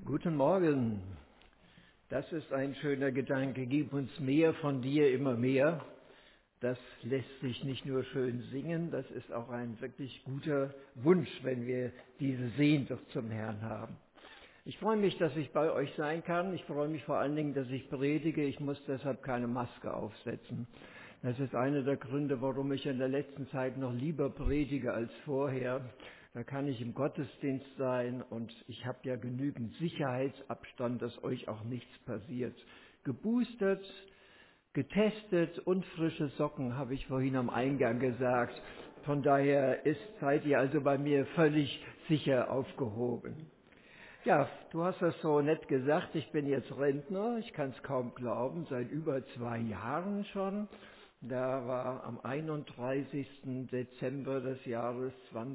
Guten Morgen. Das ist ein schöner Gedanke. Gib uns mehr von dir, immer mehr. Das lässt sich nicht nur schön singen, das ist auch ein wirklich guter Wunsch, wenn wir diese Sehnsucht zum Herrn haben. Ich freue mich, dass ich bei euch sein kann. Ich freue mich vor allen Dingen, dass ich predige. Ich muss deshalb keine Maske aufsetzen. Das ist einer der Gründe, warum ich in der letzten Zeit noch lieber predige als vorher. Da kann ich im Gottesdienst sein und ich habe ja genügend Sicherheitsabstand, dass euch auch nichts passiert. Geboostert, getestet und frische Socken, habe ich vorhin am Eingang gesagt. Von daher seid ihr also bei mir völlig sicher aufgehoben. Ja, du hast das so nett gesagt, ich bin jetzt Rentner, ich kann es kaum glauben, seit über 2 Jahren schon. Da war am 31. Dezember des Jahres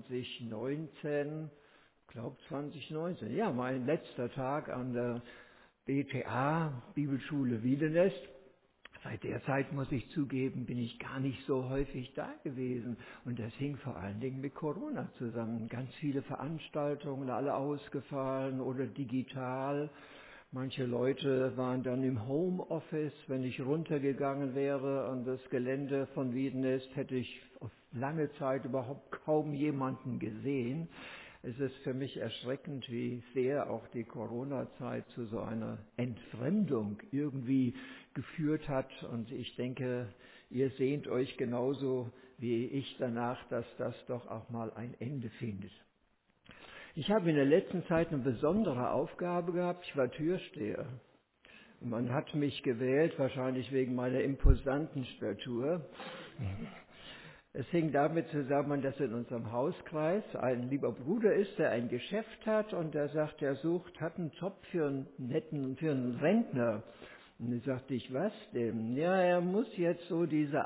2019, glaube 2019, ja, mein letzter Tag an der BTA, Bibelschule Wiedenest. Seit der Zeit, muss ich zugeben, bin ich gar nicht so häufig da gewesen. Und das hing vor allen Dingen mit Corona zusammen. Ganz viele Veranstaltungen, alle ausgefallen oder digital. Manche Leute waren dann im Homeoffice. Wenn ich runtergegangen wäre an das Gelände von Wiedenest, hätte ich auf lange Zeit überhaupt kaum jemanden gesehen. Es ist für mich erschreckend, wie sehr auch die Corona-Zeit zu so einer Entfremdung irgendwie geführt hat. Und ich denke, ihr sehnt euch genauso wie ich danach, dass das doch auch mal ein Ende findet. Ich habe in der letzten Zeit eine besondere Aufgabe gehabt. Ich war Türsteher. Und man hat mich gewählt, wahrscheinlich wegen meiner imposanten Statur. Es hing damit zusammen, dass in unserem Hauskreis ein lieber Bruder ist, der ein Geschäft hat und der sagt, er hat einen Job für einen Rentner. Und dann sagte ich, was denn? Ja, er muss jetzt so diese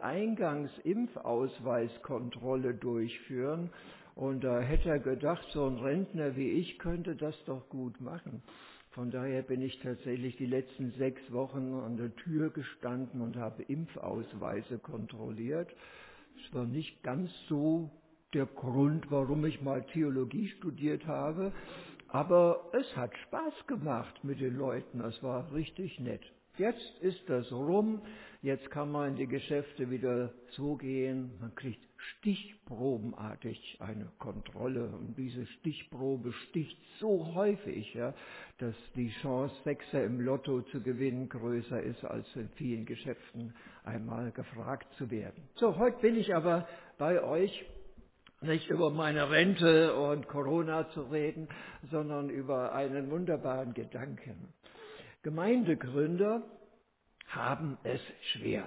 Eingangsimpfausweiskontrolle durchführen. Und da hätte er gedacht, so ein Rentner wie ich könnte das doch gut machen. Von daher bin ich tatsächlich die letzten 6 Wochen an der Tür gestanden und habe Impfausweise kontrolliert. Es war nicht ganz so der Grund, warum ich mal Theologie studiert habe, aber es hat Spaß gemacht mit den Leuten, es war richtig nett. Jetzt ist das rum, jetzt kann man in die Geschäfte wieder so gehen, man kriegt stichprobenartig eine Kontrolle und diese Stichprobe sticht so häufig, ja, dass die Chance, Sechser im Lotto zu gewinnen, größer ist, als in vielen Geschäften einmal gefragt zu werden. So, heute bin ich aber bei euch, nicht über meine Rente und Corona zu reden, sondern über einen wunderbaren Gedanken. Gemeindegründer haben es schwer.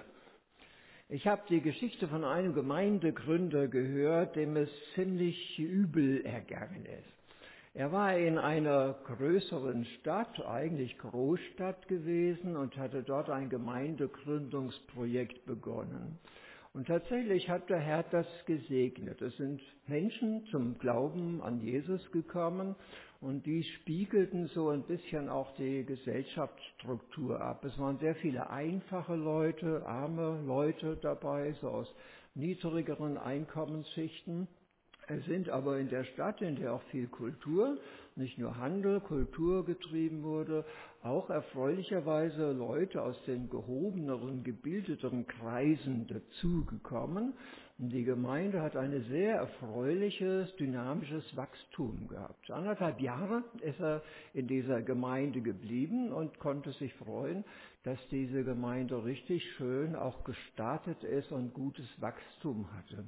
Ich habe die Geschichte von einem Gemeindegründer gehört, dem es ziemlich übel ergangen ist. Er war in einer größeren Stadt, eigentlich Großstadt gewesen und hatte dort ein Gemeindegründungsprojekt begonnen. Und tatsächlich hat der Herr das gesegnet. Es sind Menschen zum Glauben an Jesus gekommen und die spiegelten so ein bisschen auch die Gesellschaftsstruktur ab. Es waren sehr viele einfache Leute, arme Leute dabei, so aus niedrigeren Einkommensschichten. Es sind aber in der Stadt, in der auch viel Kultur, nicht nur Handel, Kultur getrieben wurde, auch erfreulicherweise Leute aus den gehobeneren, gebildeteren Kreisen dazugekommen. Und die Gemeinde hat ein sehr erfreuliches, dynamisches Wachstum gehabt. 1,5 Jahre ist er in dieser Gemeinde geblieben und konnte sich freuen, dass diese Gemeinde richtig schön auch gestartet ist und gutes Wachstum hatte.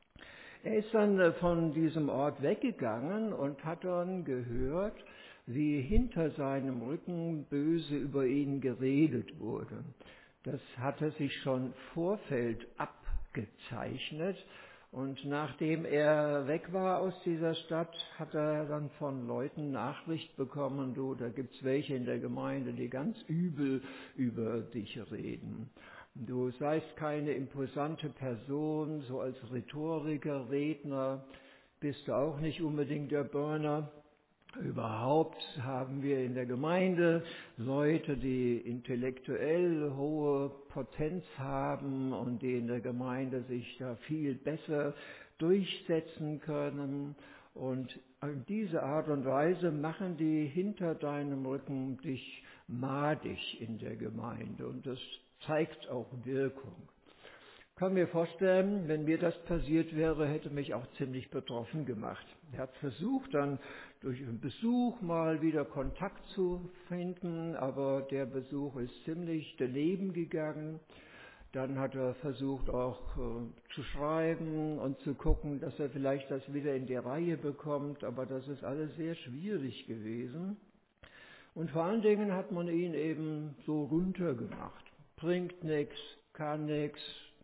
Er ist dann von diesem Ort weggegangen und hat dann gehört, wie hinter seinem Rücken böse über ihn geredet wurde. Das hatte sich schon im Vorfeld abgezeichnet. Und nachdem er weg war aus dieser Stadt, hat er dann von Leuten Nachricht bekommen, du, da gibt's welche in der Gemeinde, die ganz übel über dich reden. Du seist keine imposante Person, so als Rhetoriker, Redner bist du auch nicht unbedingt der Burner. Überhaupt haben wir in der Gemeinde Leute, die intellektuell hohe Potenz haben und die in der Gemeinde sich da viel besser durchsetzen können. Und auf diese Art und Weise machen die hinter deinem Rücken dich madig in der Gemeinde. Und das zeigt auch Wirkung. Ich kann mir vorstellen, wenn mir das passiert wäre, hätte mich auch ziemlich betroffen gemacht. Er hat versucht, dann durch einen Besuch mal wieder Kontakt zu finden, aber der Besuch ist ziemlich daneben gegangen. Dann hat er versucht auch zu schreiben und zu gucken, dass er vielleicht das wieder in die Reihe bekommt, aber das ist alles sehr schwierig gewesen. Und vor allen Dingen hat man ihn eben so runtergemacht. Bringt nichts, kann nichts,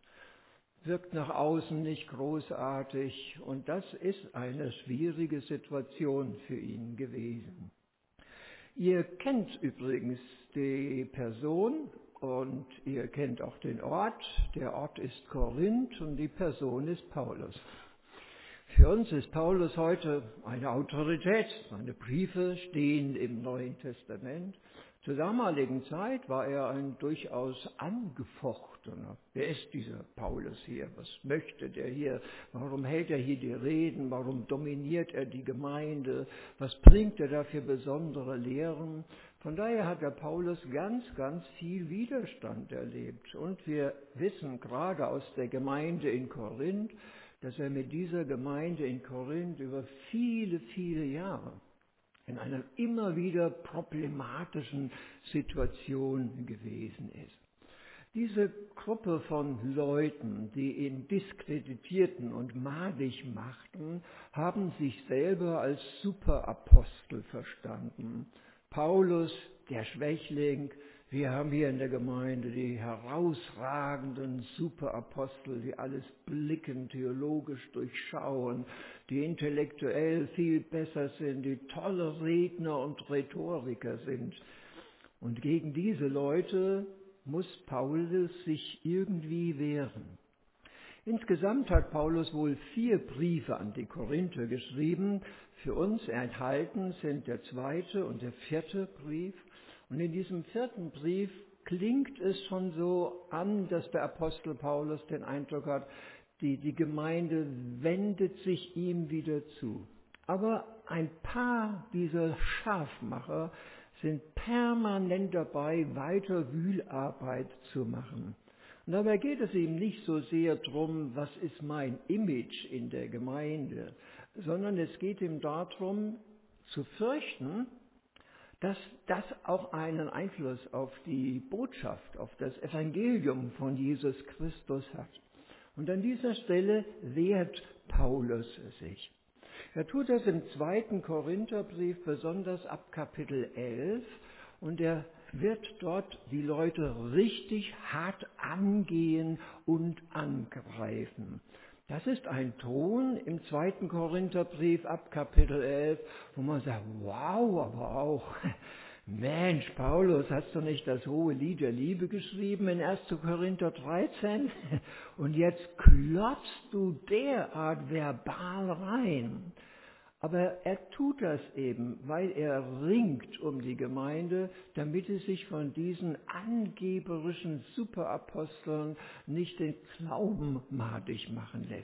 wirkt nach außen nicht großartig und das ist eine schwierige Situation für ihn gewesen. Ihr kennt übrigens die Person und ihr kennt auch den Ort. Der Ort ist Korinth und die Person ist Paulus. Für uns ist Paulus heute eine Autorität. Seine Briefe stehen im Neuen Testament. Zur damaligen Zeit war er ein durchaus angefochtener. Wer ist dieser Paulus hier? Was möchte der hier? Warum hält er hier die Reden? Warum dominiert er die Gemeinde? Was bringt er da für besondere Lehren? Von daher hat der Paulus ganz, ganz viel Widerstand erlebt. Und wir wissen gerade aus der Gemeinde in Korinth, dass er mit dieser Gemeinde in Korinth über viele, viele Jahre in einer immer wieder problematischen Situation gewesen ist. Diese Gruppe von Leuten, die ihn diskreditierten und madig machten, haben sich selber als Superapostel verstanden. Paulus, der Schwächling, wir haben hier in der Gemeinde die herausragenden Superapostel, die alles blicken, theologisch durchschauen, die intellektuell viel besser sind, die tolle Redner und Rhetoriker sind. Und gegen diese Leute muss Paulus sich irgendwie wehren. Insgesamt hat Paulus wohl 4 Briefe an die Korinther geschrieben. Für uns enthalten sind der 2. und der 4. Brief. Und in diesem 4. Brief klingt es schon so an, dass der Apostel Paulus den Eindruck hat, die Gemeinde wendet sich ihm wieder zu. Aber ein paar dieser Scharfmacher sind permanent dabei, weiter Wühlarbeit zu machen. Und dabei geht es ihm nicht so sehr darum, was ist mein Image in der Gemeinde, sondern es geht ihm darum, zu fürchten, dass das auch einen Einfluss auf die Botschaft, auf das Evangelium von Jesus Christus hat. Und an dieser Stelle wehrt Paulus sich. Er tut das im 2. Korintherbrief, besonders ab Kapitel 11, und er wird dort die Leute richtig hart angehen und angreifen. Das ist ein Ton im 2. Korintherbrief ab Kapitel 11, wo man sagt, wow, aber auch, Mensch, Paulus, hast du nicht das hohe Lied der Liebe geschrieben in 1. Korinther 13? Und jetzt klotzt du derart verbal rein. Aber er tut das eben, weil er ringt um die Gemeinde, damit es sich von diesen angeberischen Superaposteln nicht den Glauben madig machen lässt.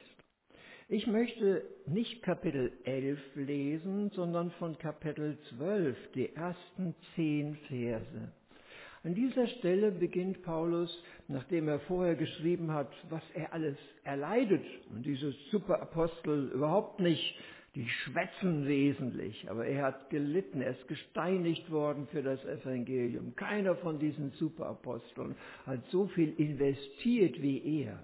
Ich möchte nicht Kapitel 11 lesen, sondern von Kapitel 12, die ersten 10 Verse. An dieser Stelle beginnt Paulus, nachdem er vorher geschrieben hat, was er alles erleidet, und diese Superapostel überhaupt nicht, die schwätzen wesentlich, aber er hat gelitten, er ist gesteinigt worden für das Evangelium. Keiner von diesen Superaposteln hat so viel investiert wie er.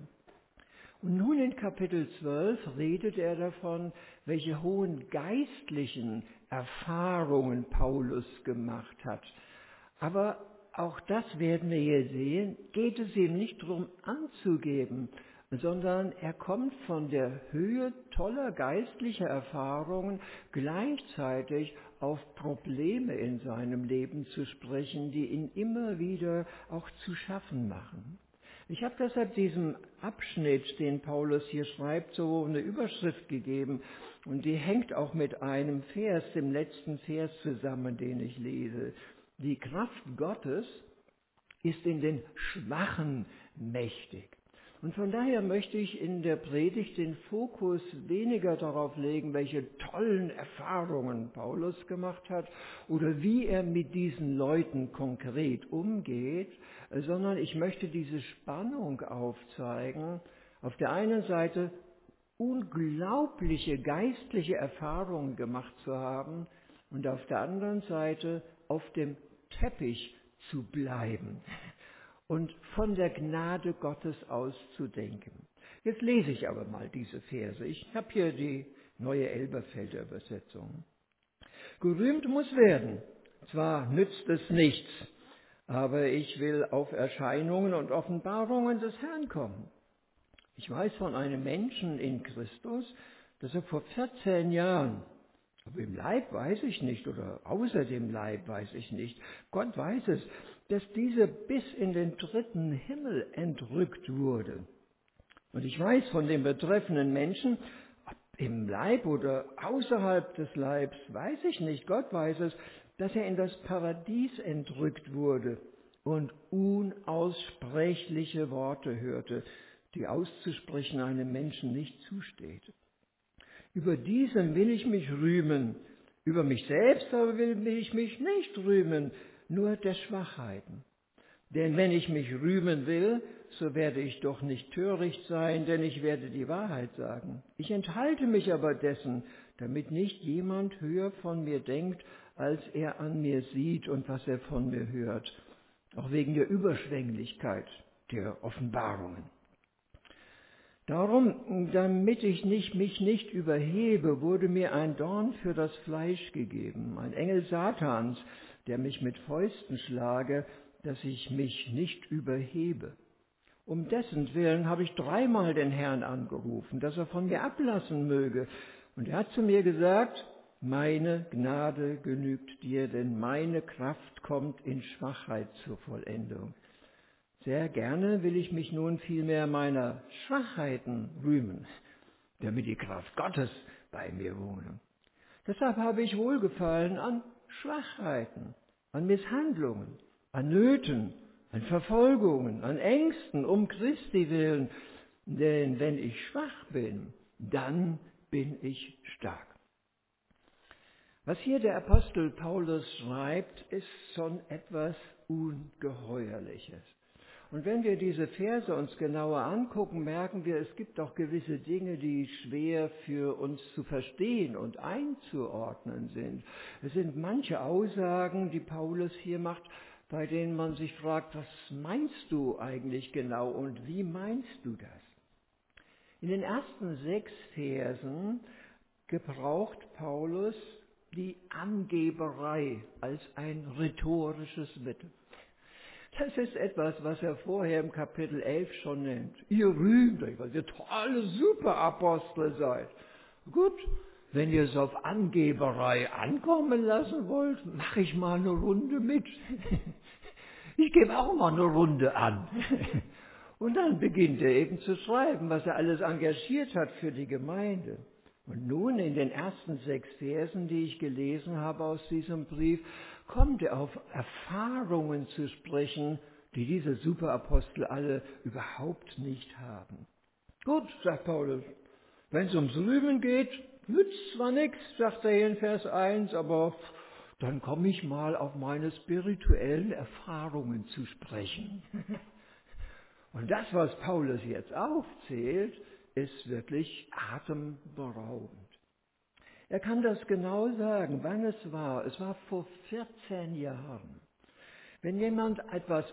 Und nun in Kapitel 12 redet er davon, welche hohen geistlichen Erfahrungen Paulus gemacht hat. Aber auch das werden wir hier sehen, geht es ihm nicht darum anzugeben, sondern er kommt von der Höhe toller geistlicher Erfahrungen gleichzeitig auf Probleme in seinem Leben zu sprechen, die ihn immer wieder auch zu schaffen machen. Ich habe deshalb diesem Abschnitt, den Paulus hier schreibt, so eine Überschrift gegeben und die hängt auch mit einem Vers, dem letzten Vers zusammen, den ich lese. Die Kraft Gottes ist in den Schwachen mächtig. Und von daher möchte ich in der Predigt den Fokus weniger darauf legen, welche tollen Erfahrungen Paulus gemacht hat oder wie er mit diesen Leuten konkret umgeht, sondern ich möchte diese Spannung aufzeigen. Auf der einen Seite unglaubliche geistliche Erfahrungen gemacht zu haben und auf der anderen Seite auf dem Teppich zu bleiben und von der Gnade Gottes auszudenken. Jetzt lese ich aber mal diese Verse. Ich habe hier die neue Elberfelder Übersetzung. Gerühmt muss werden, zwar nützt es nichts, aber ich will auf Erscheinungen und Offenbarungen des Herrn kommen. Ich weiß von einem Menschen in Christus, dass er vor 14 Jahren, aber im Leib weiß ich nicht oder außer dem Leib weiß ich nicht, Gott weiß es, dass dieser bis in den 3. Himmel entrückt wurde. Und ich weiß von dem betreffenden Menschen, ob im Leib oder außerhalb des Leibs, weiß ich nicht, Gott weiß es, dass er in das Paradies entrückt wurde und unaussprechliche Worte hörte, die auszusprechen einem Menschen nicht zusteht. Über diesem will ich mich rühmen, über mich selbst aber will ich mich nicht rühmen, nur der Schwachheiten. Denn wenn ich mich rühmen will, so werde ich doch nicht töricht sein, denn ich werde die Wahrheit sagen. Ich enthalte mich aber dessen, damit nicht jemand höher von mir denkt, als er an mir sieht und was er von mir hört, auch wegen der Überschwänglichkeit der Offenbarungen. Darum, damit ich mich nicht überhebe, wurde mir ein Dorn für das Fleisch gegeben, ein Engel Satans, der mich mit Fäusten schlage, dass ich mich nicht überhebe. Um dessen Willen habe ich 3-mal den Herrn angerufen, dass er von mir ablassen möge. Und er hat zu mir gesagt, meine Gnade genügt dir, denn meine Kraft kommt in Schwachheit zur Vollendung. Sehr gerne will ich mich nun vielmehr meiner Schwachheiten rühmen, damit die Kraft Gottes bei mir wohne. Deshalb habe ich Wohlgefallen an Schwachheiten, an Misshandlungen, an Nöten, an Verfolgungen, an Ängsten um Christi willen. Denn wenn ich schwach bin, dann bin ich stark. Was hier der Apostel Paulus schreibt, ist schon etwas Ungeheuerliches. Und wenn wir diese Verse uns genauer angucken, merken wir, es gibt auch gewisse Dinge, die schwer für uns zu verstehen und einzuordnen sind. Es sind manche Aussagen, die Paulus hier macht, bei denen man sich fragt, was meinst du eigentlich genau und wie meinst du das? In den ersten 6 Versen gebraucht Paulus die Angeberei als ein rhetorisches Mittel. Das ist etwas, was er vorher im Kapitel 11 schon nennt. Ihr rühmt euch, weil ihr tolle Superapostel seid. Gut, wenn ihr es auf Angeberei ankommen lassen wollt, mache ich mal eine Runde mit. Ich gebe auch mal eine Runde an. Und dann beginnt er eben zu schreiben, was er alles engagiert hat für die Gemeinde. Und nun in den ersten 6 Versen, die ich gelesen habe aus diesem Brief, kommt er auf Erfahrungen zu sprechen, die diese Superapostel alle überhaupt nicht haben. Gut, sagt Paulus, wenn es ums Rühmen geht, nützt zwar nichts, sagt er hier in Vers 1, aber dann komme ich mal auf meine spirituellen Erfahrungen zu sprechen. Und das, was Paulus jetzt aufzählt, ist wirklich atemberaubend. Er kann das genau sagen, wann es war. Es war vor 14 Jahren. Wenn jemand etwas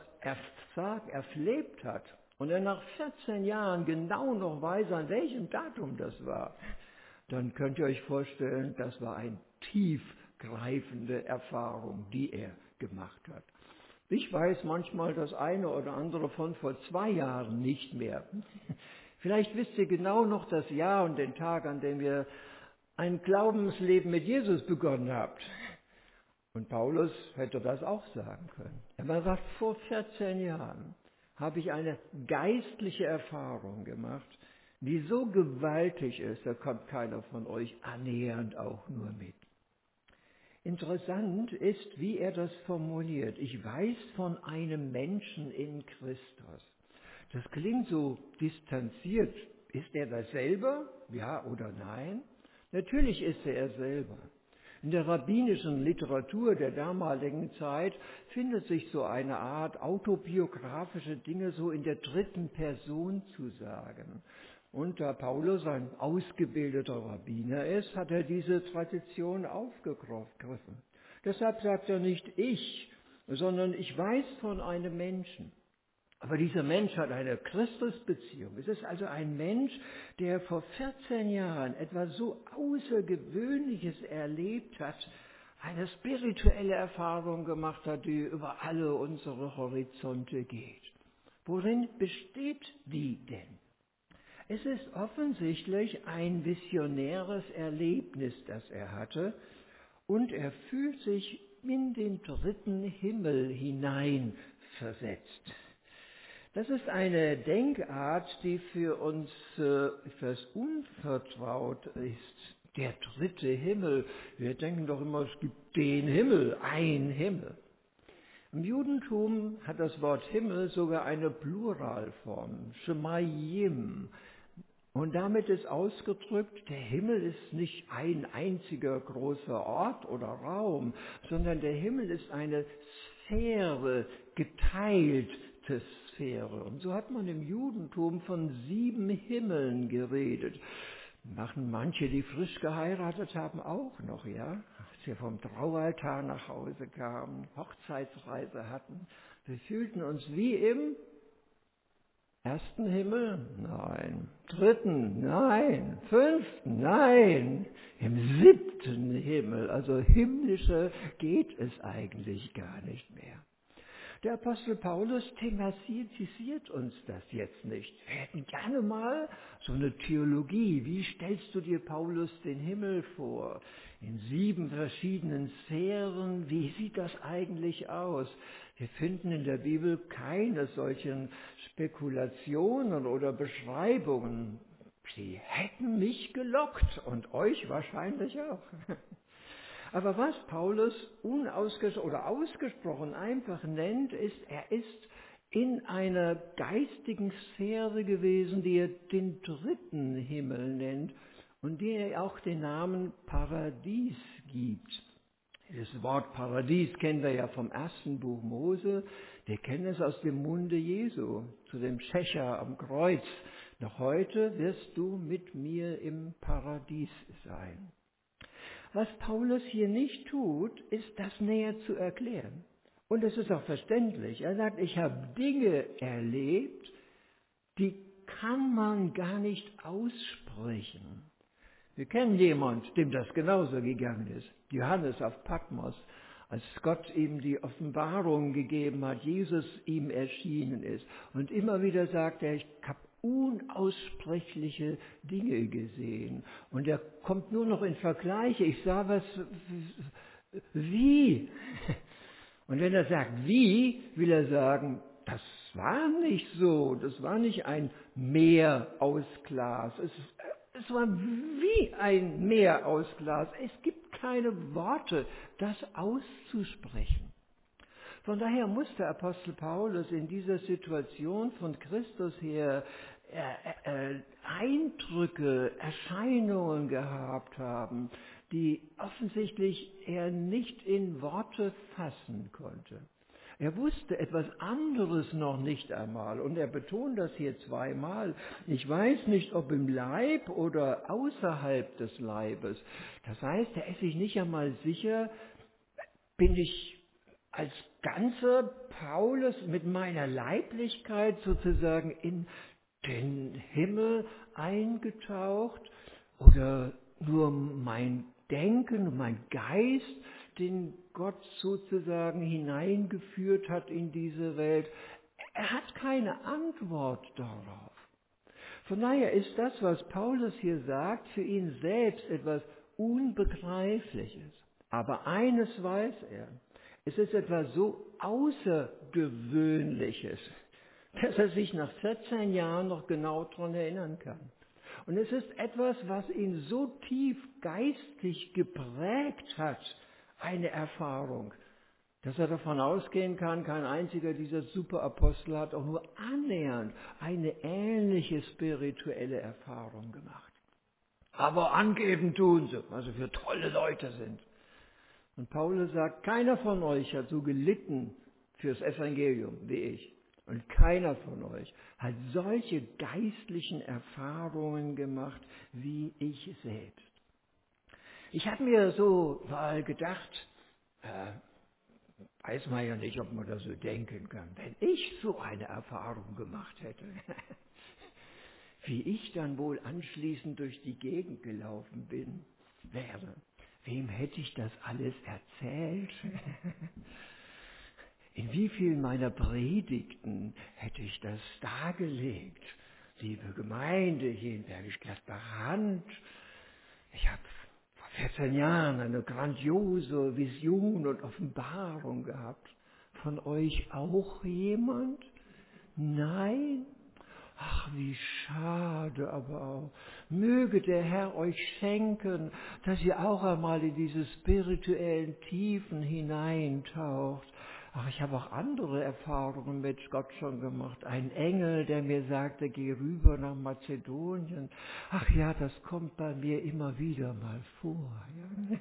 erlebt hat und er nach 14 Jahren genau noch weiß, an welchem Datum das war, dann könnt ihr euch vorstellen, das war eine tiefgreifende Erfahrung, die er gemacht hat. Ich weiß manchmal das eine oder andere von vor 2 Jahren nicht mehr. Vielleicht wisst ihr genau noch das Jahr und den Tag, an dem ihr ein Glaubensleben mit Jesus begonnen habt. Und Paulus hätte das auch sagen können. Er sagt, vor 14 Jahren habe ich eine geistliche Erfahrung gemacht, die so gewaltig ist, da kommt keiner von euch annähernd auch nur mit. Interessant ist, wie er das formuliert. Ich weiß von einem Menschen in Christus. Das klingt so distanziert. Ist er das selber? Ja oder nein? Natürlich ist er selber. In der rabbinischen Literatur der damaligen Zeit findet sich so eine Art autobiografische Dinge so in der dritten Person zu sagen. Und da Paulus ein ausgebildeter Rabbiner ist, hat er diese Tradition aufgegriffen. Deshalb sagt er nicht ich, sondern ich weiß von einem Menschen. Aber dieser Mensch hat eine Christusbeziehung. Es ist also ein Mensch, der vor 14 Jahren etwas so Außergewöhnliches erlebt hat, eine spirituelle Erfahrung gemacht hat, die über alle unsere Horizonte geht. Worin besteht die denn? Es ist offensichtlich ein visionäres Erlebnis, das er hatte, und er fühlt sich in den dritten Himmel hineinversetzt. Das ist eine Denkart, die für uns etwas unvertraut ist. Der dritte Himmel. Wir denken doch immer, es gibt den Himmel, ein Himmel. Im Judentum hat das Wort Himmel sogar eine Pluralform, Shemayim. Und damit ist ausgedrückt, der Himmel ist nicht ein einziger großer Ort oder Raum, sondern der Himmel ist eine Sphäre, geteilte Sphäre. Und so hat man im Judentum von 7 Himmeln geredet. Machen manche, die frisch geheiratet haben, auch noch, ja? Als wir vom Traualtar nach Hause kamen, Hochzeitsreise hatten. Wir fühlten uns wie im ersten Himmel? Nein. Dritten? Nein. Fünften? Nein. Im 7. Himmel, also himmlischer, geht es eigentlich gar nicht mehr. Der Apostel Paulus thematisiert uns das jetzt nicht. Wir hätten gerne mal so eine Theologie. Wie stellst du dir Paulus den Himmel vor? In 7 verschiedenen Sphären. Wie sieht das eigentlich aus? Wir finden in der Bibel keine solchen Spekulationen oder Beschreibungen. Sie hätten mich gelockt und euch wahrscheinlich auch. Aber was Paulus ausgesprochen einfach nennt, ist, er ist in einer geistigen Sphäre gewesen, die er den dritten Himmel nennt und der er auch den Namen Paradies gibt. Das Wort Paradies kennen wir ja vom ersten Buch Mose, wir kennen es aus dem Munde Jesu, zu dem Schächer am Kreuz. Noch heute wirst du mit mir im Paradies sein. Was Paulus hier nicht tut, ist das näher zu erklären. Und es ist auch verständlich. Er sagt, ich habe Dinge erlebt, die kann man gar nicht aussprechen. Wir kennen jemanden, dem das genauso gegangen ist. Johannes auf Patmos, als Gott ihm die Offenbarung gegeben hat, Jesus ihm erschienen ist. Und immer wieder sagt er, ich habe unaussprechliche Dinge gesehen. Und er kommt nur noch in Vergleiche. Ich sah was wie. Und wenn er sagt wie, will er sagen, das war nicht so. Das war nicht ein Meer aus Glas. Es war wie ein Meer aus Glas. Es gibt keine Worte, das auszusprechen. Von daher muss der Apostel Paulus in dieser Situation von Christus her Eindrücke, Erscheinungen gehabt haben, die offensichtlich er nicht in Worte fassen konnte. Er wusste etwas anderes noch nicht einmal und er betont das hier zweimal. Ich weiß nicht, ob im Leib oder außerhalb des Leibes. Das heißt, er ist sich nicht einmal sicher, bin ich als ganzer Paulus mit meiner Leiblichkeit sozusagen in den Himmel eingetaucht oder nur mein Denken, mein Geist, den Gott sozusagen hineingeführt hat in diese Welt. Er hat keine Antwort darauf. Von daher ist das, was Paulus hier sagt, für ihn selbst etwas Unbegreifliches. Aber eines weiß er. Es ist etwas so Außergewöhnliches, dass er sich nach 14 Jahren noch genau daran erinnern kann. Und es ist etwas, was ihn so tief geistig geprägt hat, eine Erfahrung, dass er davon ausgehen kann, kein einziger dieser Superapostel hat auch nur annähernd eine ähnliche spirituelle Erfahrung gemacht. Aber angeben tun sie, was sie für tolle Leute sind. Und Paulus sagt, keiner von euch hat so gelitten fürs Evangelium wie ich. Und keiner von euch hat solche geistlichen Erfahrungen gemacht wie ich selbst. Ich habe mir so mal gedacht, weiß man ja nicht, ob man das so denken kann, wenn ich so eine Erfahrung gemacht hätte, wie ich dann wohl anschließend durch die Gegend gelaufen wäre. Wem hätte ich das alles erzählt? In wie vielen meiner Predigten hätte ich das dargelegt? Liebe Gemeinde hier in Bergisch Gladbach Hand, ich habe vor 14 Jahren eine grandiose Vision und Offenbarung gehabt. Von euch auch jemand? Nein? Ach, wie schade aber auch. Möge der Herr euch schenken, dass ihr auch einmal in diese spirituellen Tiefen hineintaucht. Ach, ich habe auch andere Erfahrungen mit Gott schon gemacht. Ein Engel, der mir sagte, geh rüber nach Mazedonien. Ach ja, das kommt bei mir immer wieder mal vor. Ja.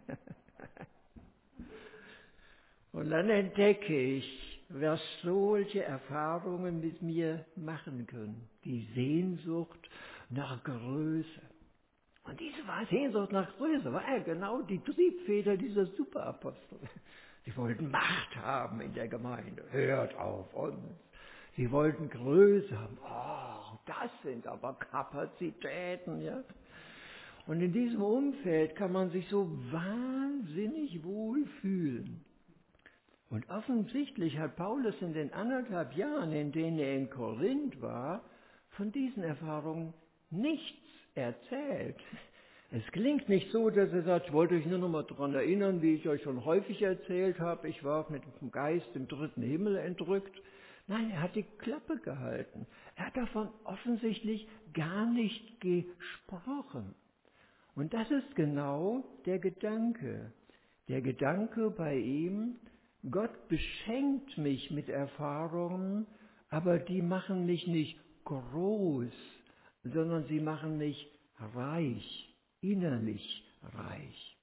Und dann entdecke ich, was solche Erfahrungen mit mir machen können. Die Sehnsucht nach Größe. Und diese Sehnsucht nach Größe war ja genau die Triebfeder dieser Superapostel. Sie wollten Macht haben in der Gemeinde. Hört auf uns. Sie wollten Größe haben. Oh, das sind aber Kapazitäten, ja. Und in diesem Umfeld kann man sich so wahnsinnig wohl fühlen. Und offensichtlich hat Paulus in den 1,5 Jahren, in denen er in Korinth war, von diesen Erfahrungen nichts erzählt. Es klingt nicht so, dass er sagt, ich wollte euch nur noch mal daran erinnern, wie ich euch schon häufig erzählt habe, ich war mit dem Geist im 3. Himmel entrückt. Nein, er hat die Klappe gehalten. Er hat davon offensichtlich gar nicht gesprochen. Und das ist genau der Gedanke. Der Gedanke bei ihm, Gott beschenkt mich mit Erfahrungen, aber die machen mich nicht groß, sondern sie machen mich reich, innerlich reich.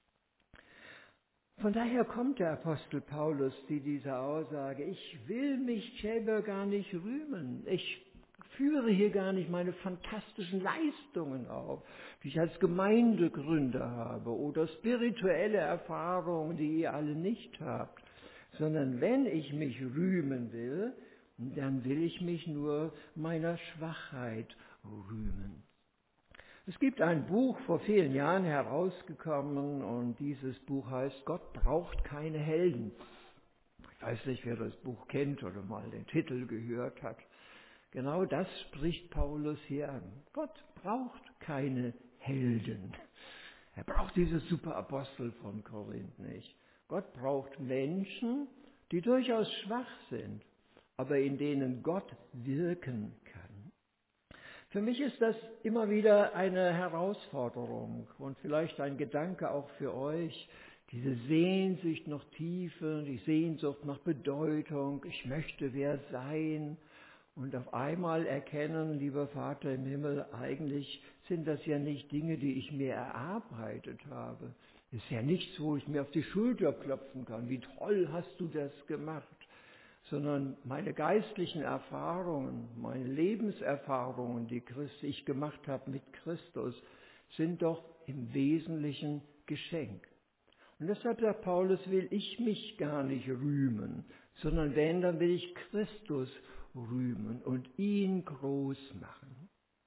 Von daher kommt der Apostel Paulus zu dieser Aussage, ich will mich selber gar nicht rühmen, ich führe hier gar nicht meine fantastischen Leistungen auf, die ich als Gemeindegründer habe oder spirituelle Erfahrungen, die ihr alle nicht habt, sondern wenn ich mich rühmen will, dann will ich mich nur meiner Schwachheit rühmen. Es gibt ein Buch vor vielen Jahren herausgekommen und dieses Buch heißt Gott braucht keine Helden. Ich weiß nicht, wer das Buch kennt oder mal den Titel gehört hat. Genau das spricht Paulus hier an. Gott braucht keine Helden. Er braucht diese Superapostel von Korinth nicht. Gott braucht Menschen, die durchaus schwach sind, aber in denen Gott wirken kann. Für mich ist das immer wieder eine Herausforderung und vielleicht ein Gedanke auch für euch, diese Sehnsucht nach Tiefe, die Sehnsucht nach Bedeutung, ich möchte wer sein und auf einmal erkennen, lieber Vater im Himmel, eigentlich sind das ja nicht Dinge, die ich mir erarbeitet habe. Ist ja nichts, wo ich mir auf die Schulter klopfen kann, wie toll hast du das gemacht, sondern meine geistlichen Erfahrungen, meine Lebenserfahrungen, die ich gemacht habe mit Christus, sind doch im Wesentlichen Geschenk. Und deshalb sagt Paulus, will ich mich gar nicht rühmen, sondern wenn, dann will ich Christus rühmen und ihn groß machen.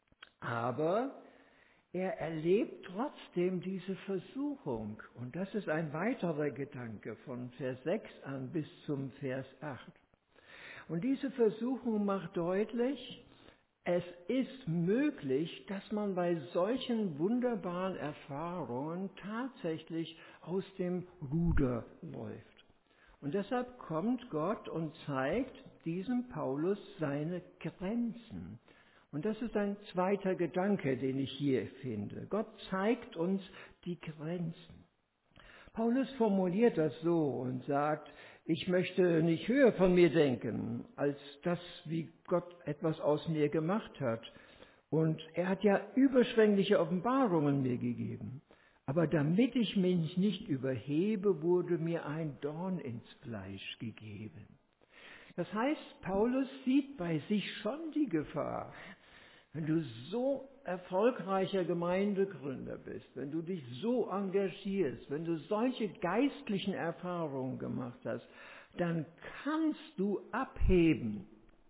Aber er erlebt trotzdem diese Versuchung. Und das ist ein weiterer Gedanke von Vers 6 an bis zum Vers 8. Und diese Versuchung macht deutlich, es ist möglich, dass man bei solchen wunderbaren Erfahrungen tatsächlich aus dem Ruder läuft. Und deshalb kommt Gott und zeigt diesem Paulus seine Grenzen. Und das ist ein zweiter Gedanke, den ich hier finde. Gott zeigt uns die Grenzen. Paulus formuliert das so und sagt, Ich möchte nicht höher von mir denken, als das, wie Gott etwas aus mir gemacht hat. Und er hat ja überschwängliche Offenbarungen mir gegeben. Aber damit ich mich nicht überhebe, wurde mir ein Dorn ins Fleisch gegeben. Das heißt, Paulus sieht bei sich schon die Gefahr. Wenn du so erfolgreicher Gemeindegründer bist, wenn du dich so engagierst, wenn du solche geistlichen Erfahrungen gemacht hast, dann kannst du abheben.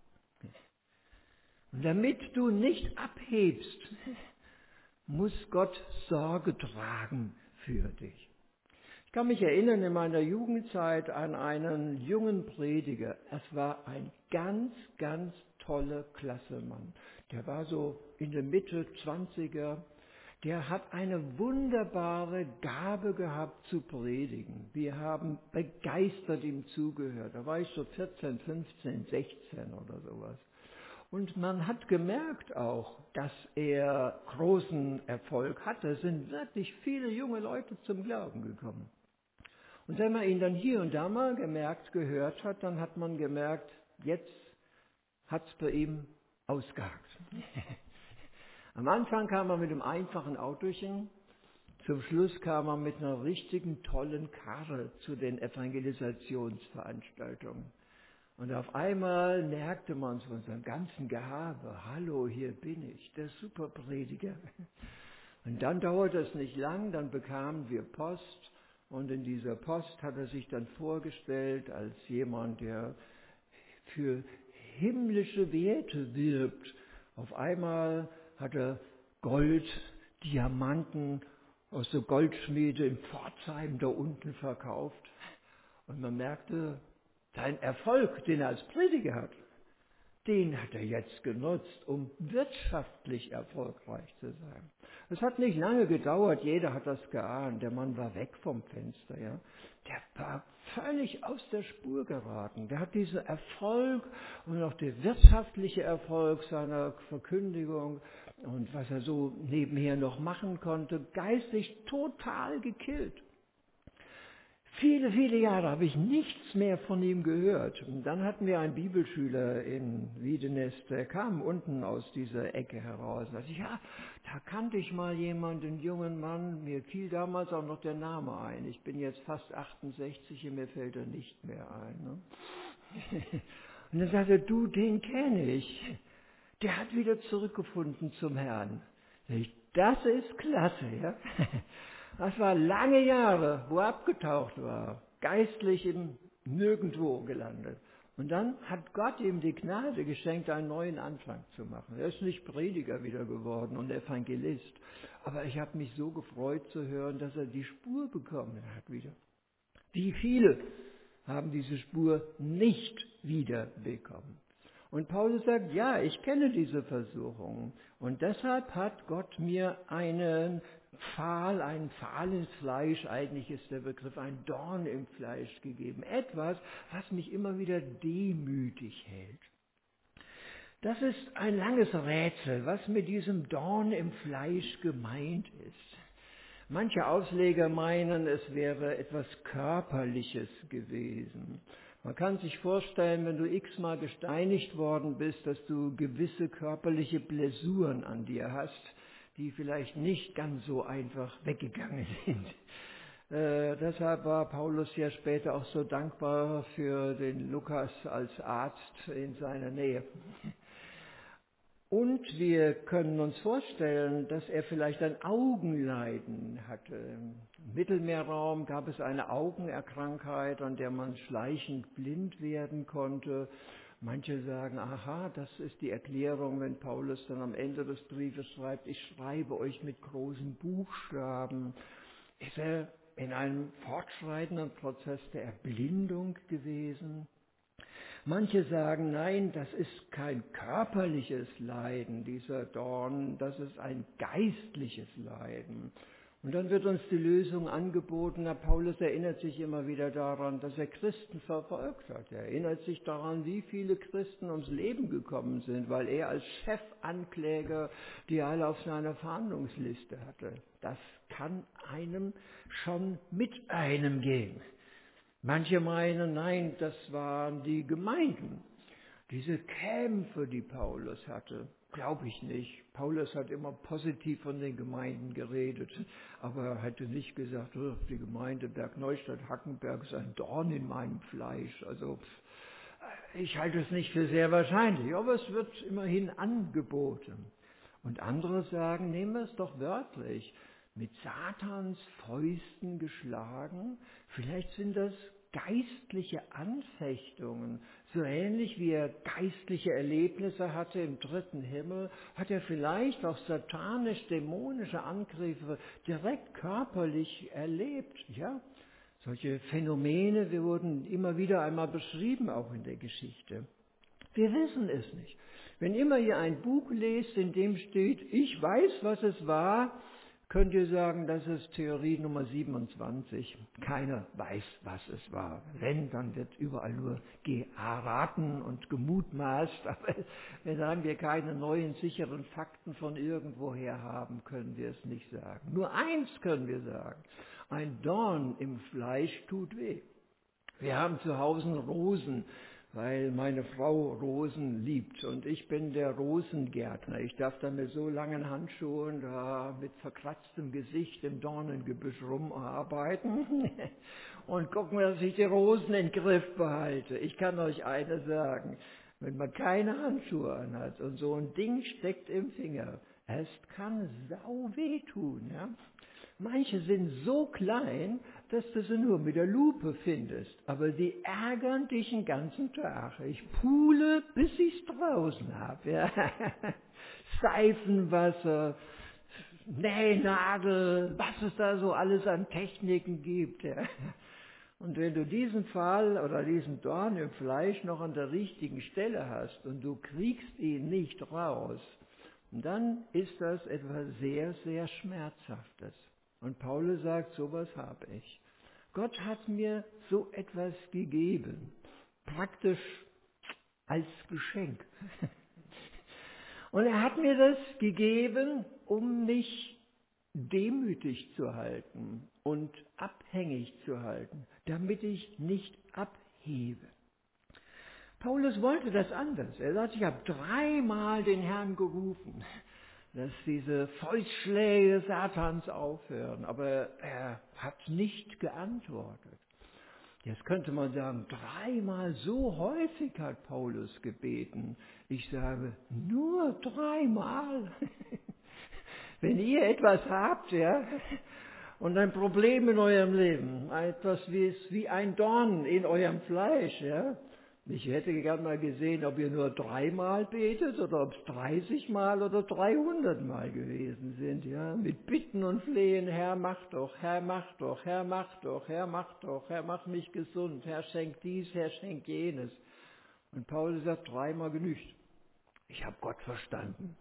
Und damit du nicht abhebst, muss Gott Sorge tragen für dich. Ich kann mich erinnern in meiner Jugendzeit an einen jungen Prediger. Es war ein ganz, ganz toller Klassemann. Der war so in der Mitte 20er. Der hat eine wunderbare Gabe gehabt zu predigen. Wir haben begeistert ihm zugehört. Da war ich so 14, 15, 16 oder sowas. Und man hat gemerkt auch, dass er großen Erfolg hatte. Es sind wirklich viele junge Leute zum Glauben gekommen. Und wenn man ihn dann hier und da mal gehört hat, dann hat man gemerkt, jetzt hat es bei ihm ausgehakt. Am Anfang kam er mit einem einfachen Autochen, zum Schluss kam er mit einer richtigen tollen Karre zu den Evangelisationsveranstaltungen. Und auf einmal merkte man von seinem ganzen Gehabe, hallo, hier bin ich, der Superprediger. Und dann dauerte es nicht lang, dann bekamen wir Post. Und in dieser Post hat er sich dann vorgestellt als jemand, der für himmlische Werte wirbt. Auf einmal hat er Gold, Diamanten aus der Goldschmiede in Pforzheim da unten verkauft. Und man merkte, sein Erfolg, den er als Prediger hat, den hat er jetzt genutzt, um wirtschaftlich erfolgreich zu sein. Es hat nicht lange gedauert, jeder hat das geahnt, der Mann war weg vom Fenster, ja. Der war völlig aus der Spur geraten. Der hat diesen Erfolg und auch der wirtschaftliche Erfolg seiner Verkündigung und was er so nebenher noch machen konnte, geistig total gekillt. Viele, viele Jahre habe ich nichts mehr von ihm gehört. Und dann hatten wir einen Bibelschüler in Wiedenest, der kam unten aus dieser Ecke heraus. Und ich, ja, da kannte ich mal jemanden, einen jungen Mann, mir fiel damals auch noch der Name ein. Ich bin jetzt fast 68 und mir fällt er nicht mehr ein. Ne? Und dann sagte er, du, den kenne ich. Der hat wieder zurückgefunden zum Herrn. Das ist klasse, ja. Das war lange Jahre, wo er abgetaucht war, geistlich im Nirgendwo gelandet. Und dann hat Gott ihm die Gnade geschenkt, einen neuen Anfang zu machen. Er ist nicht Prediger wieder geworden und Evangelist. Aber ich habe mich so gefreut zu hören, dass er die Spur bekommen hat wieder. Wie viele haben diese Spur nicht wiederbekommen? Und Paulus sagt, ja, ich kenne diese Versuchungen. Und deshalb hat Gott mir einen Pfahl, ein Pfahl ins Fleisch, eigentlich ist der Begriff ein Dorn im Fleisch gegeben. Etwas, was mich immer wieder demütig hält. Das ist ein langes Rätsel, was mit diesem Dorn im Fleisch gemeint ist. Manche Ausleger meinen, es wäre etwas Körperliches gewesen. Man kann sich vorstellen, wenn du x-mal gesteinigt worden bist, dass du gewisse körperliche Blessuren an dir hast, die vielleicht nicht ganz so einfach weggegangen sind. Deshalb war Paulus ja später auch so dankbar für den Lukas als Arzt in seiner Nähe. Und wir können uns vorstellen, dass er vielleicht ein Augenleiden hatte. Im Mittelmeerraum gab es eine Augenerkrankheit, an der man schleichend blind werden konnte. Manche sagen, aha, das ist die Erklärung, wenn Paulus dann am Ende des Briefes schreibt, ich schreibe euch mit großen Buchstaben. Ist er in einem fortschreitenden Prozess der Erblindung gewesen? Manche sagen, nein, das ist kein körperliches Leiden, dieser Dorn, das ist ein geistliches Leiden. Und dann wird uns die Lösung angeboten. Paulus erinnert sich immer wieder daran, dass er Christen verfolgt hat. Er erinnert sich daran, wie viele Christen ums Leben gekommen sind, weil er als Chefankläger die alle auf seiner Verhandlungsliste hatte. Das kann einem schon mit einem gehen. Manche meinen, nein, das waren die Gemeinden. Diese Kämpfe, die Paulus hatte, glaube ich nicht. Paulus hat immer positiv von den Gemeinden geredet, aber er hätte nicht gesagt, oh, die Gemeinde Bergneustadt-Hackenberg ist ein Dorn in meinem Fleisch. Also ich halte es nicht für sehr wahrscheinlich, aber es wird immerhin angeboten. Und andere sagen, nehmen wir es doch wörtlich, mit Satans Fäusten geschlagen. Vielleicht sind das geistliche Anfechtungen. So ähnlich wie er geistliche Erlebnisse hatte im dritten Himmel, hat er vielleicht auch satanisch-dämonische Angriffe direkt körperlich erlebt. Ja? Solche Phänomene wurden immer wieder einmal beschrieben, auch in der Geschichte. Wir wissen es nicht. Wenn immer ihr ein Buch lest, in dem steht, ich weiß, was es war, könnt ihr sagen, das ist Theorie Nummer 27. Keiner weiß, was es war. Wenn, dann wird überall nur geraten und gemutmaßt. Aber wenn wir keine neuen, sicheren Fakten von irgendwoher haben, können wir es nicht sagen. Nur eins können wir sagen. Ein Dorn im Fleisch tut weh. Wir haben zu Hause Rosen, weil meine Frau Rosen liebt und ich bin der Rosengärtner. Ich darf da mit so langen Handschuhen da mit verkratztem Gesicht im Dornengebüsch rumarbeiten und gucken, dass ich die Rosen in Griff behalte. Ich kann euch eines sagen, wenn man keine Handschuhe anhat und so ein Ding steckt im Finger, es kann sau wehtun, ja. Manche sind so klein, dass du sie nur mit der Lupe findest. Aber sie ärgern dich den ganzen Tag. Ich pule, bis ich es draußen habe. Ja. Seifenwasser, Nähnadel, was es da so alles an Techniken gibt. Ja. Und wenn du diesen Fall oder diesen Dorn im Fleisch noch an der richtigen Stelle hast und du kriegst ihn nicht raus, dann ist das etwas sehr, sehr Schmerzhaftes. Und Paulus sagt, sowas habe ich. Gott hat mir so etwas gegeben, praktisch als Geschenk. Und er hat mir das gegeben, um mich demütig zu halten und abhängig zu halten, damit ich nicht abhebe. Paulus wollte das anders. Er sagt, ich habe 3-mal den Herrn gerufen, dass diese Fäustschläge Satans aufhören. Aber er hat nicht geantwortet. Jetzt könnte man sagen, 3-mal so häufig hat Paulus gebeten. Ich sage, nur 3-mal. Wenn ihr etwas habt, ja, und ein Problem in eurem Leben, etwas wie ein Dorn in eurem Fleisch, ja, ich hätte gern mal gesehen, ob ihr nur 3-mal betet oder ob es 30-mal oder 300-mal gewesen sind, ja, mit Bitten und Flehen, Herr, mach doch, Herr, mach doch, Herr, mach doch, Herr, mach doch, Herr, mach mich gesund, Herr, schenk dies, Herr, schenk jenes. Und Paulus sagt, 3-mal genügt. Ich habe Gott verstanden.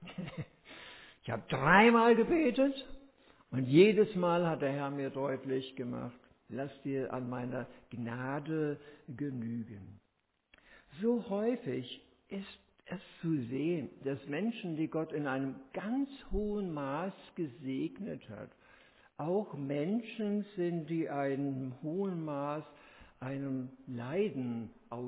Ich habe 3-mal gebetet und jedes Mal hat der Herr mir deutlich gemacht, lass dir an meiner Gnade genügen. So häufig ist es zu sehen, dass Menschen, die Gott in einem ganz hohen Maß gesegnet hat, auch Menschen sind, die einem hohen Maß einem Leiden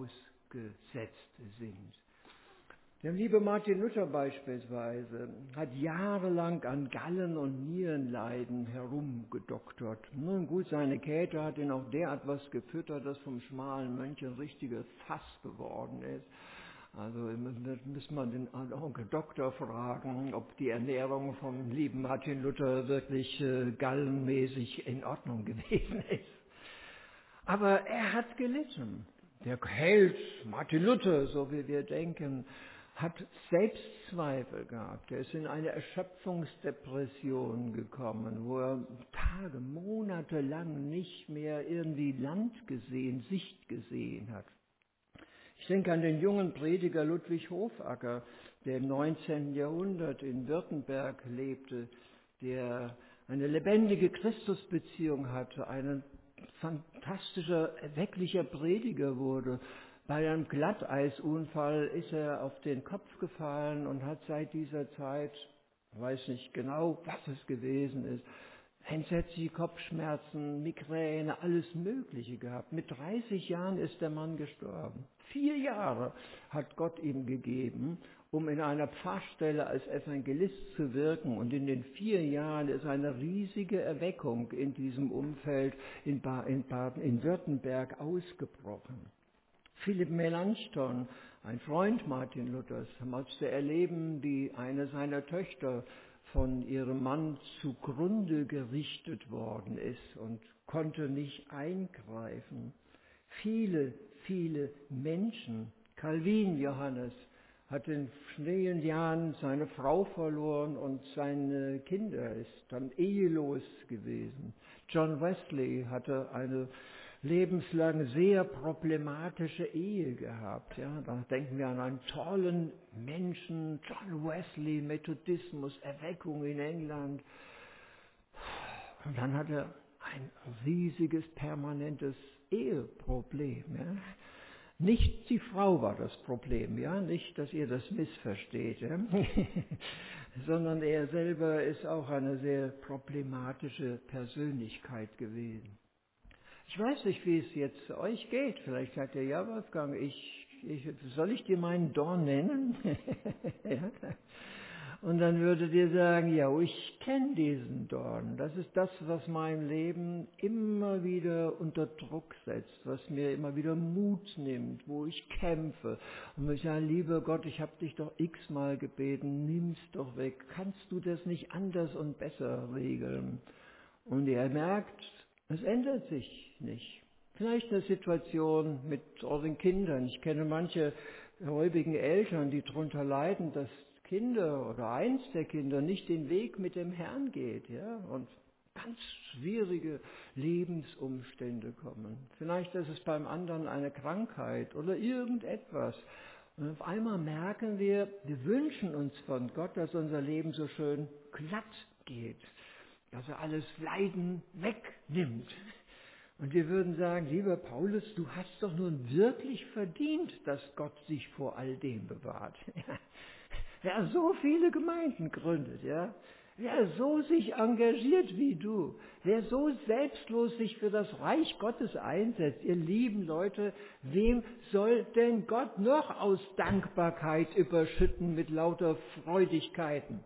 ausgesetzt sind. Der liebe Martin Luther beispielsweise hat jahrelang an Gallen- und Nierenleiden herumgedoktert. Nun gut, seine Käthe hat ihn auch derart was gefüttert, dass vom schmalen Mönch ein richtiges Fass geworden ist. Also muss man den Onkel Doktor fragen, ob die Ernährung vom lieben Martin Luther wirklich gallenmäßig in Ordnung gewesen ist. Aber er hat gelitten. Der Held Martin Luther, so wie wir denken, hat Selbstzweifel gehabt. Er ist in eine Erschöpfungsdepression gekommen, wo er Tage, Monate lang nicht mehr irgendwie Land gesehen, Sicht gesehen hat. Ich denke an den jungen Prediger Ludwig Hofacker, der im 19. Jahrhundert in Württemberg lebte, der eine lebendige Christusbeziehung hatte, ein fantastischer, erwecklicher Prediger wurde. Bei einem Glatteisunfall ist er auf den Kopf gefallen und hat seit dieser Zeit, weiß nicht genau, was es gewesen ist, entsetzliche Kopfschmerzen, Migräne, alles Mögliche gehabt. Mit 30 Jahren ist der Mann gestorben. 4 Jahre hat Gott ihm gegeben, um in einer Pfarrstelle als Evangelist zu wirken. Und in den 4 Jahren ist eine riesige Erweckung in diesem Umfeld in Württemberg ausgebrochen. Philipp Melanchthon, ein Freund Martin Luthers, musste erleben, wie eine seiner Töchter von ihrem Mann zugrunde gerichtet worden ist und konnte nicht eingreifen. Viele, viele Menschen. Calvin Johannes hat in frühen Jahren seine Frau verloren und seine Kinder, ist dann ehelos gewesen. John Wesley hatte eine lebenslang sehr problematische Ehe gehabt. Ja, da denken wir an einen tollen Menschen, John Wesley, Methodismus, Erweckung in England. Und dann hat er ein riesiges, permanentes Eheproblem. Ja. Nicht die Frau war das Problem, ja, nicht, dass ihr das missversteht, ja? Sondern er selber ist auch eine sehr problematische Persönlichkeit gewesen. Ich weiß nicht, wie es jetzt euch geht. Vielleicht sagt ihr, ja, Wolfgang, soll ich dir meinen Dorn nennen? Ja. Und dann würdet ihr sagen, ja, ich kenne diesen Dorn. Das ist das, was mein Leben immer wieder unter Druck setzt, was mir immer wieder Mut nimmt, wo ich kämpfe. Und ich sage, lieber Gott, ich habe dich doch x-mal gebeten, nimm's doch weg. Kannst du das nicht anders und besser regeln? Und ihr merkt, es ändert sich nicht. Vielleicht eine Situation mit euren Kindern. Ich kenne manche gläubigen Eltern, die darunter leiden, dass Kinder oder eins der Kinder nicht den Weg mit dem Herrn geht, ja, und ganz schwierige Lebensumstände kommen. Vielleicht ist es beim anderen eine Krankheit oder irgendetwas. Und auf einmal merken wir wünschen uns von Gott, dass unser Leben so schön glatt geht, dass er alles Leiden wegnimmt. Und wir würden sagen, lieber Paulus, du hast doch nun wirklich verdient, dass Gott sich vor all dem bewahrt. Wer so viele Gemeinden gründet, ja, wer so sich engagiert wie du, wer so selbstlos sich für das Reich Gottes einsetzt, ihr lieben Leute, wem soll denn Gott noch aus Dankbarkeit überschütten mit lauter Freudigkeiten?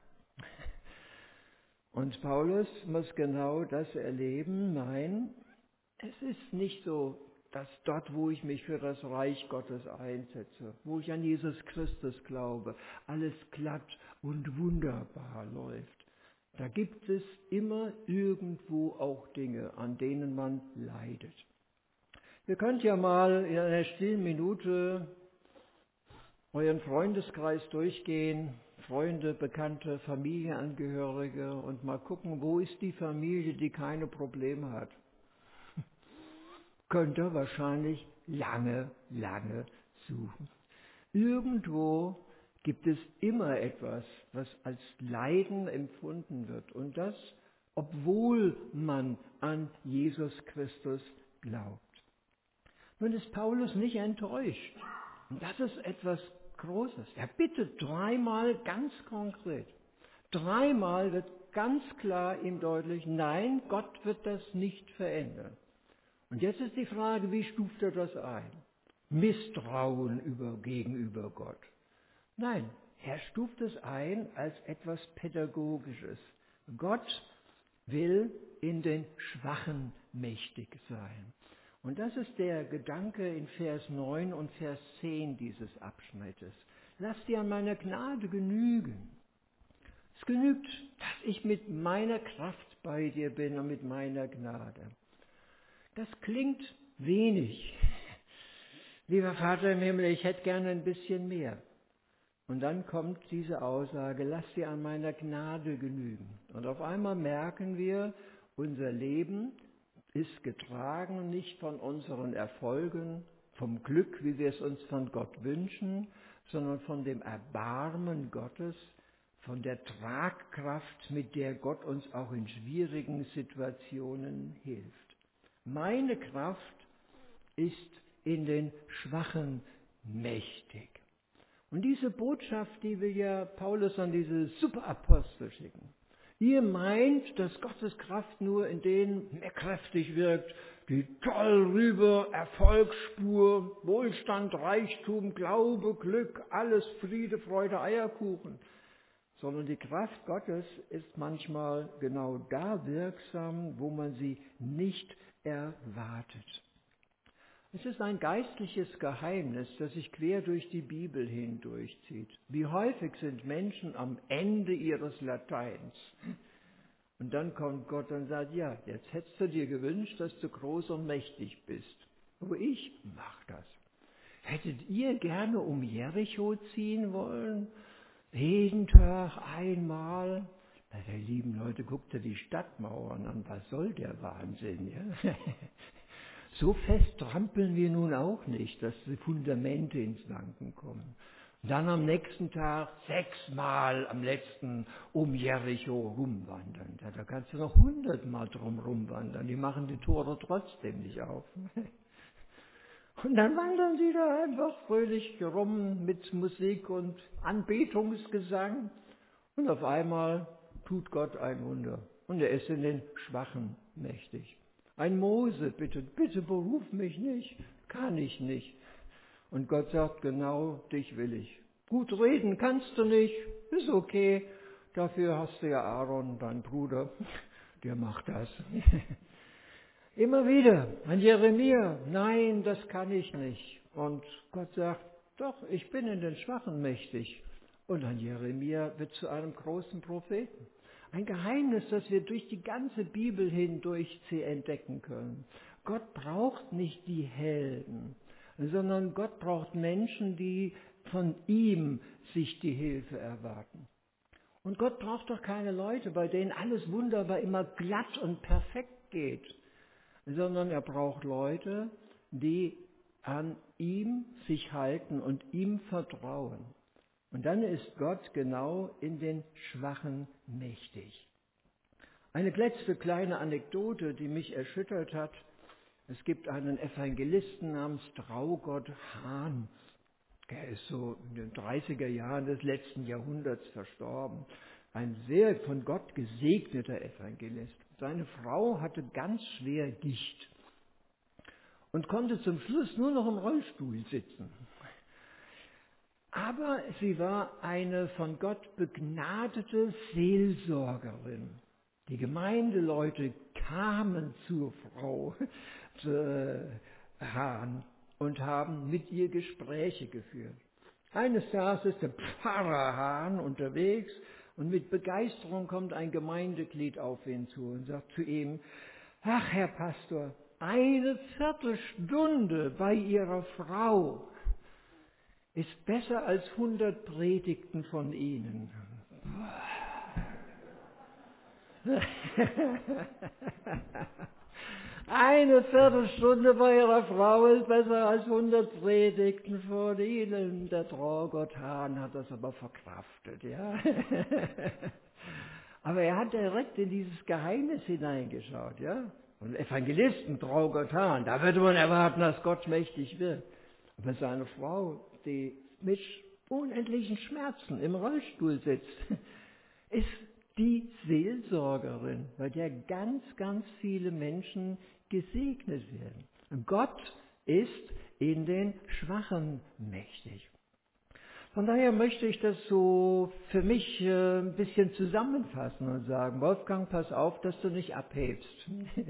Und Paulus muss genau das erleben. Nein, es ist nicht so, dass dort, wo ich mich für das Reich Gottes einsetze, wo ich an Jesus Christus glaube, alles glatt und wunderbar läuft. Da gibt es immer irgendwo auch Dinge, an denen man leidet. Ihr könnt ja mal in einer stillen Minute euren Freundeskreis durchgehen, Freunde, Bekannte, Familienangehörige und mal gucken, wo ist die Familie, die keine Probleme hat. Könnt ihr wahrscheinlich lange, lange suchen. Irgendwo gibt es immer etwas, was als Leiden empfunden wird. Und das, obwohl man an Jesus Christus glaubt. Nun ist Paulus nicht enttäuscht. Und das ist etwas Großes. Er bittet 3-mal ganz konkret. 3-mal wird ganz klar ihm deutlich, nein, Gott wird das nicht verändern. Und jetzt ist die Frage, wie stuft er das ein? Misstrauen gegenüber Gott. Nein, er stuft es ein als etwas Pädagogisches. Gott will in den Schwachen mächtig sein. Und das ist der Gedanke in Vers 9 und Vers 10 dieses Abschnittes. Lass dir an meiner Gnade genügen. Es genügt, dass ich mit meiner Kraft bei dir bin und mit meiner Gnade. Das klingt wenig. Lieber Vater im Himmel, ich hätte gerne ein bisschen mehr. Und dann kommt diese Aussage, lass dir an meiner Gnade genügen. Und auf einmal merken wir, unser Leben ist getragen nicht von unseren Erfolgen, vom Glück, wie wir es uns von Gott wünschen, sondern von dem Erbarmen Gottes, von der Tragkraft, mit der Gott uns auch in schwierigen Situationen hilft. Meine Kraft ist in den Schwachen mächtig. Und diese Botschaft, die will ja Paulus an diese Superapostel schicken. Ihr meint, dass Gottes Kraft nur in denen mehr kräftig wirkt, die toll rüber Erfolgsspur, Wohlstand, Reichtum, Glaube, Glück, alles Friede, Freude, Eierkuchen. Sondern die Kraft Gottes ist manchmal genau da wirksam, wo man sie nicht erwartet. Es ist ein geistliches Geheimnis, das sich quer durch die Bibel hindurchzieht. Wie häufig sind Menschen am Ende ihres Lateins. Und dann kommt Gott und sagt, ja, jetzt hättest du dir gewünscht, dass du groß und mächtig bist. Aber ich mach das. Hättet ihr gerne um Jericho ziehen wollen? Jeden Tag einmal? Na, der lieben Leute, guckt dir die Stadtmauern an. Was soll der Wahnsinn? Ja? So fest trampeln wir nun auch nicht, dass die Fundamente ins Wanken kommen. Und dann am nächsten Tag 6-mal am letzten um Jericho rumwandern. Ja, da kannst du noch 100-mal drum rumwandern. Die machen die Tore trotzdem nicht auf. Und dann wandern sie da einfach fröhlich rum mit Musik und Anbetungsgesang. Und auf einmal tut Gott ein Wunder. Und er ist in den Schwachen mächtig. Ein Mose bittet, bitte beruf mich nicht, kann ich nicht. Und Gott sagt, genau dich will ich. Gut reden kannst du nicht, ist okay. Dafür hast du ja Aaron, dein Bruder, der macht das. Immer wieder an Jeremia, nein, das kann ich nicht. Und Gott sagt, doch, ich bin in den Schwachen mächtig. Und an Jeremia wird zu einem großen Propheten. Ein Geheimnis, das wir durch die ganze Bibel hindurch entdecken können. Gott braucht nicht die Helden, sondern Gott braucht Menschen, die von ihm sich die Hilfe erwarten. Und Gott braucht doch keine Leute, bei denen alles wunderbar immer glatt und perfekt geht, sondern er braucht Leute, die an ihm sich halten und ihm vertrauen. Und dann ist Gott genau in den Schwachen mächtig. Eine letzte kleine Anekdote, die mich erschüttert hat. Es gibt einen Evangelisten namens Traugott Hahn. Er ist so in den 30er Jahren des letzten Jahrhunderts verstorben. Ein sehr von Gott gesegneter Evangelist. Seine Frau hatte ganz schwer Gicht und konnte zum Schluss nur noch im Rollstuhl sitzen. Aber sie war eine von Gott begnadete Seelsorgerin. Die Gemeindeleute kamen zur Frau Hahn und haben mit ihr Gespräche geführt. Eines Tages ist der Pfarrer Hahn unterwegs und mit Begeisterung kommt ein Gemeindeglied auf ihn zu und sagt zu ihm, ach Herr Pastor, eine Viertelstunde bei Ihrer Frau ist besser als 100 Predigten von Ihnen. Eine Viertelstunde bei Ihrer Frau ist besser als 100 Predigten von Ihnen. Der Traugott Hahn hat das aber verkraftet, ja. Aber er hat direkt in dieses Geheimnis hineingeschaut, ja. Und Evangelisten, Traugott Hahn, da würde man erwarten, dass Gott mächtig wird. Aber seine Frau, die mit unendlichen Schmerzen im Rollstuhl sitzt, ist die Seelsorgerin, bei der ganz, ganz viele Menschen gesegnet werden. Und Gott ist in den Schwachen mächtig. Von daher möchte ich das so für mich ein bisschen zusammenfassen und sagen, Wolfgang, pass auf, dass du nicht abhebst.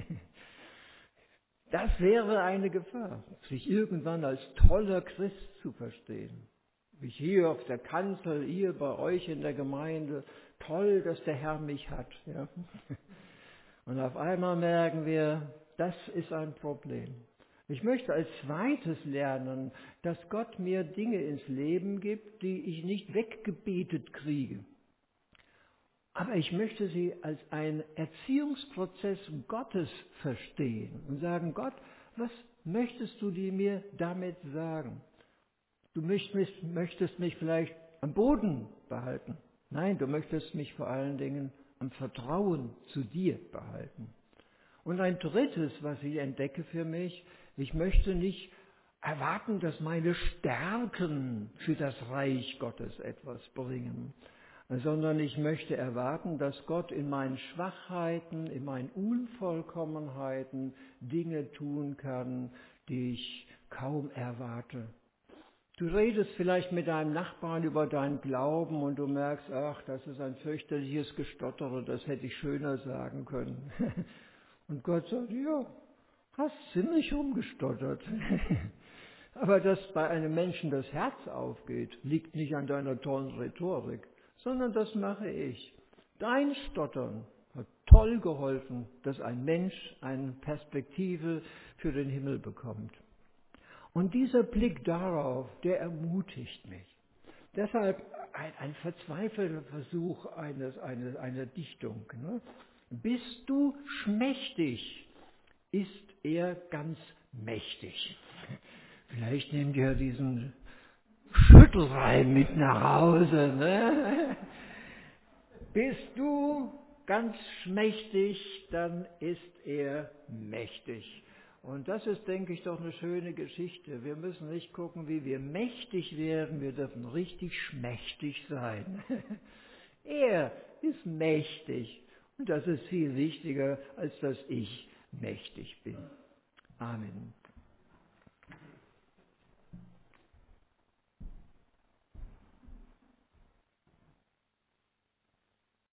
Das wäre eine Gefahr, sich irgendwann als toller Christ zu verstehen. Wie hier auf der Kanzel, hier bei euch in der Gemeinde, toll, dass der Herr mich hat. Ja. Und auf einmal merken wir, das ist ein Problem. Ich möchte als zweites lernen, dass Gott mir Dinge ins Leben gibt, die ich nicht weggebetet kriege. Aber ich möchte sie als einen Erziehungsprozess Gottes verstehen und sagen, Gott, was möchtest du mir damit sagen? Du möchtest mich vielleicht am Boden behalten. Nein, du möchtest mich vor allen Dingen am Vertrauen zu dir behalten. Und ein drittes, was ich entdecke für mich, ich möchte nicht erwarten, dass meine Stärken für das Reich Gottes etwas bringen, sondern ich möchte erwarten, dass Gott in meinen Schwachheiten, in meinen Unvollkommenheiten Dinge tun kann, die ich kaum erwarte. Du redest vielleicht mit deinem Nachbarn über deinen Glauben und du merkst, ach, das ist ein fürchterliches Gestottere, das hätte ich schöner sagen können. Und Gott sagt, ja, hast ziemlich rumgestottert. Aber dass bei einem Menschen das Herz aufgeht, liegt nicht an deiner tollen Rhetorik, sondern das mache ich. Dein Stottern hat toll geholfen, dass ein Mensch eine Perspektive für den Himmel bekommt. Und dieser Blick darauf, der ermutigt mich. Deshalb ein verzweifelter Versuch einer Dichtung. Ne? Bist du schmächtig, ist er ganz mächtig. Vielleicht nehmt ihr diesen Schüttelreim mit nach Hause. Ne? Bist du ganz schmächtig, dann ist er mächtig. Und das ist, denke ich, doch eine schöne Geschichte. Wir müssen nicht gucken, wie wir mächtig werden, wir dürfen richtig schmächtig sein. Er ist mächtig und das ist viel wichtiger, als dass ich mächtig bin. Amen.